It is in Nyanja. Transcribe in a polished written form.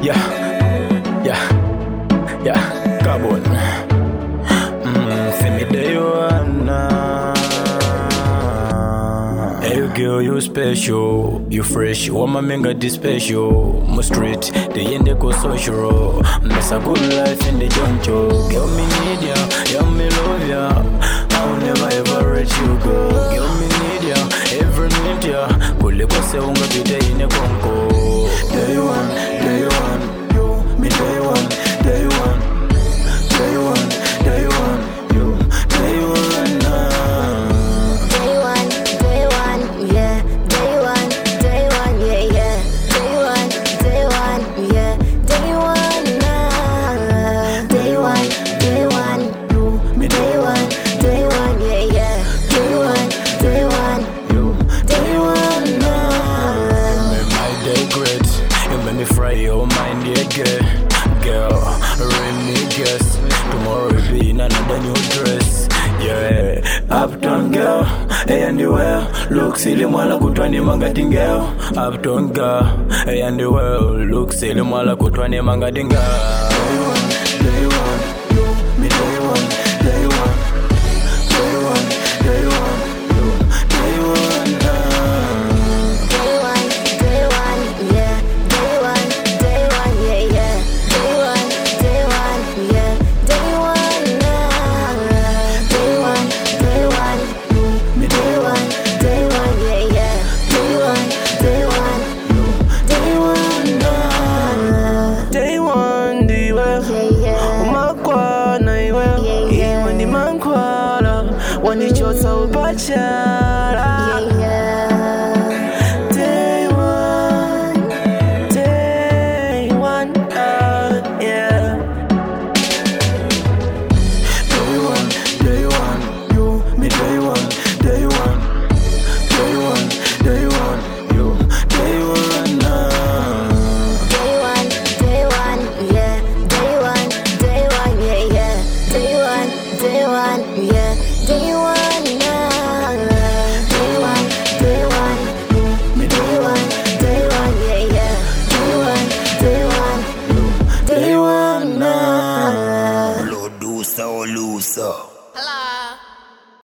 Yeah, carbon. For me day one. Hey, you girl, you special, you fresh. You want my menga this special. My street, the end go social. Miss a good life in the jungle. Girl, me need ya, yeah, me love ya. I'll never ever let you go. Girl, me need ya, every minute ya. Kule kwa se unga bide ine konko. Day one, yo, me day one, day one, day one, day one, yo, day one, Day one, yeah. Day one, yeah, yeah. Day one, yeah. Day one, Day one, yo, me day one, yeah, yeah. Day one, yo, day one, make my day great. You make me fry your mind, yeah, girl, really guess. Tomorrow will be in another new dress. Yeah, uptown girl, hey and the well. Look silly mwala kutwani mangati girl. Uptown girl, hey and the well. Look silly mwala kutwani mangati girl. Day one, yo, me day one, day one, day one, day one, yo, day one, yeah. Day one, yeah, yeah. Day one, yeah. Day one, me day one, yeah, yeah. Day one, Day one, the well. yeah, yeah. Umakwana iwe. Yeah, yeah. Iwe ni mankwala. Wanichota upacha.